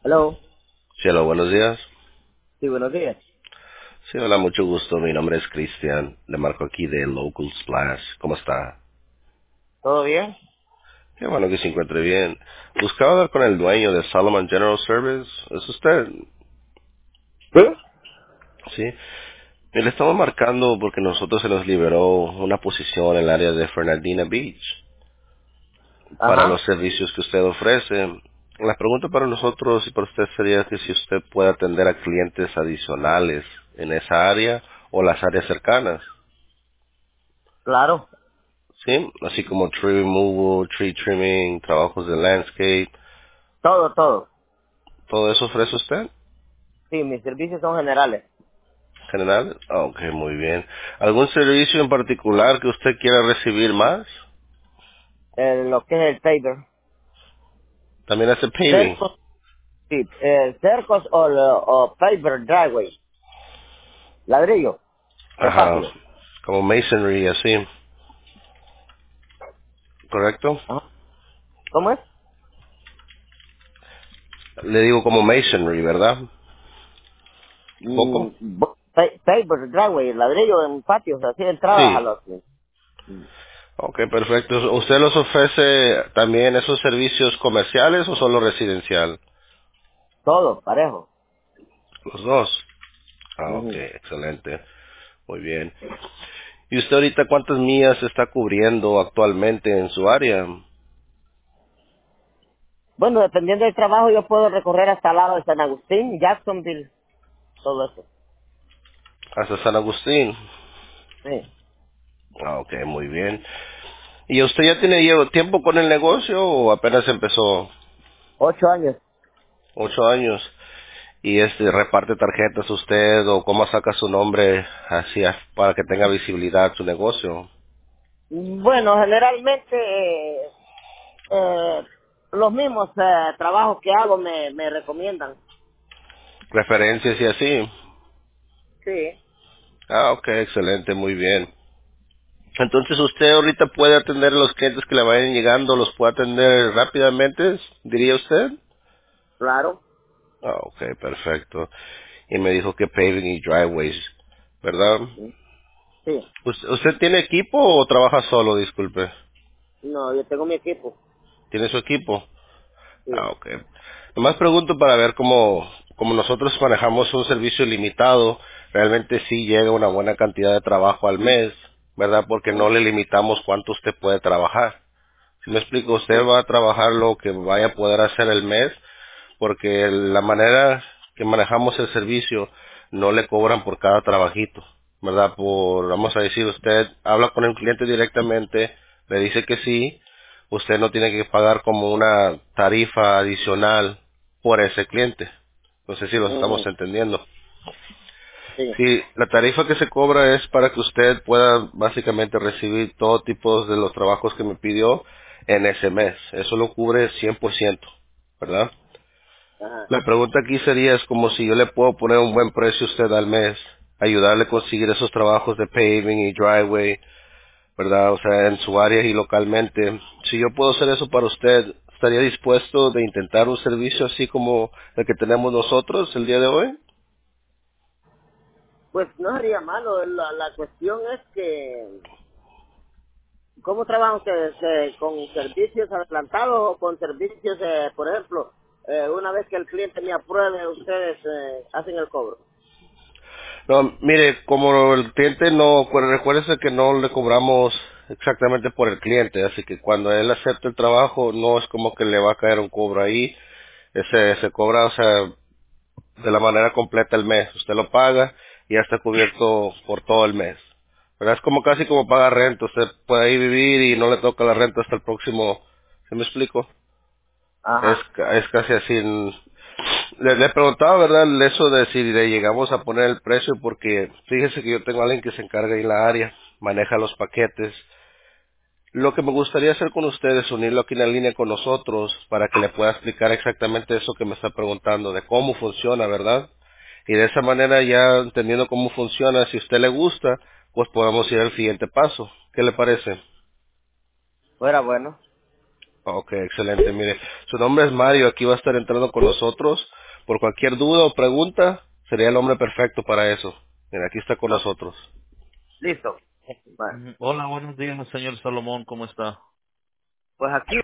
Hello. Sí, hola, buenos días. Sí, buenos días. Sí, hola, mucho gusto. Mi nombre es Cristian. Le marco aquí de Local Splash. ¿Cómo está? ¿Todo bien? Qué bueno que se encuentre bien. Buscaba hablar con el dueño de Solomon General Service. ¿Es usted? ¿Sí? Sí. Y le estamos marcando porque nosotros se nos liberó una posición en el área de Fernandina Beach para los Ajá. servicios que usted ofrece. La pregunta para nosotros y para usted sería que si usted puede atender a clientes adicionales en esa área o las áreas cercanas. Claro. Sí, así como tree removal, tree trimming, trabajos de landscape, Todo, todo. ¿todo eso ofrece usted? Sí, mis servicios son generales. General. Ah, ok, muy bien. ¿Algún servicio en particular que usted quiera recibir más? Lo que es el paver. También hace paving. Cercos, sí. Cercos o paver driveway. Ladrillo de Ajá, patio. como masonry, así, ¿correcto? Ajá. ¿Cómo es? Le digo como masonry, ¿verdad? ¿Un poco? Paver driveway, ladrillo en patios, así entradas a Sí. los... Ok, perfecto. ¿Usted los ofrece también esos servicios comerciales o solo residencial? Todo, parejo. Los dos. Ah, ok, Ujú. excelente. Muy bien. ¿Y usted ahorita cuántas millas está cubriendo actualmente en su área? Bueno, dependiendo del trabajo, yo puedo recorrer hasta el lado de San Agustín, Jacksonville, todo eso. Hasta San Agustín. Sí. Ah, ok, muy bien. ¿Y usted ya lleva tiempo con el negocio o apenas empezó? 8 años. 8 años. ¿Y reparte tarjetas usted o cómo saca su nombre así para que tenga visibilidad su negocio? Bueno, generalmente los mismos trabajos que hago me recomiendan. Referencias y así. Sí, Ah, ok, excelente, muy bien. Entonces usted ahorita puede atender a los clientes que le vayan llegando, los puede atender rápidamente, diría usted. claro. Ah, ok, perfecto. Y me dijo que paving y driveways, ¿verdad? Sí, ¿Usted tiene equipo o trabaja solo, disculpe? no, yo tengo mi equipo. ¿Tiene su equipo? Sí. Ah, ok. Nomás pregunto para ver cómo nosotros manejamos un servicio limitado, realmente sí llega una buena cantidad de trabajo al mes, ¿verdad? Porque no Ujú, le limitamos cuánto usted puede trabajar. Si me explico, usted sí. va a trabajar lo que vaya a poder hacer el mes, porque la manera que manejamos el servicio no le cobran por cada trabajito, ¿verdad? Vamos a decir, usted habla con el cliente directamente, le dice que sí, usted no tiene que pagar como una tarifa adicional por ese cliente. No sé si lo estamos Ujú, entendiendo. sí. Sí, la tarifa que se cobra es para que usted pueda básicamente recibir todo tipo de los trabajos que me pidió en ese mes. Eso lo cubre 100%, ¿verdad? Ajá. La pregunta aquí sería, es como si yo le puedo poner un buen precio a usted al mes, ayudarle a conseguir esos trabajos de paving y driveway, ¿verdad? O sea, en su área y localmente. Si yo puedo hacer eso para usted, ¿estaría dispuesto de intentar un servicio así como el que tenemos nosotros el día de hoy? Pues no sería malo. La cuestión es que, ¿cómo trabajan ustedes? ¿Con servicios adelantados o con servicios, por ejemplo, una vez que el cliente me apruebe, ustedes hacen el cobro? No, mire, como el cliente no, recuérdese que no le cobramos exactamente por el cliente, así que cuando él acepta el trabajo, no es como que le va a caer un cobro ahí, ese se cobra, o sea, de la manera completa el mes. Usted lo paga y ya está cubierto por todo el mes. Pero es como casi como pagar renta. Usted puede ahí vivir y no le toca la renta hasta el próximo. ¿Se me explico? Ajá. Es casi así. Le preguntaba, ¿verdad? Eso de si le llegamos a poner el precio porque fíjese que yo tengo a alguien que se encarga ahí en la área, maneja los paquetes. Lo que me gustaría hacer con ustedes es unirlo aquí en la línea con nosotros para que le pueda explicar exactamente eso que me está preguntando, de cómo funciona, ¿verdad? Y de esa manera ya entendiendo cómo funciona, si a usted le gusta, pues podemos ir al siguiente paso. ¿Qué le parece? Fuera bueno. Ok, excelente. Mire, su nombre es Mario, aquí va a estar entrando con nosotros. Por cualquier duda o pregunta, sería el hombre perfecto para eso. Mira, aquí está con ¿No? nosotros. Listo. Bueno, Hola, buenos días, señor Salomón, ¿cómo está? pues aquí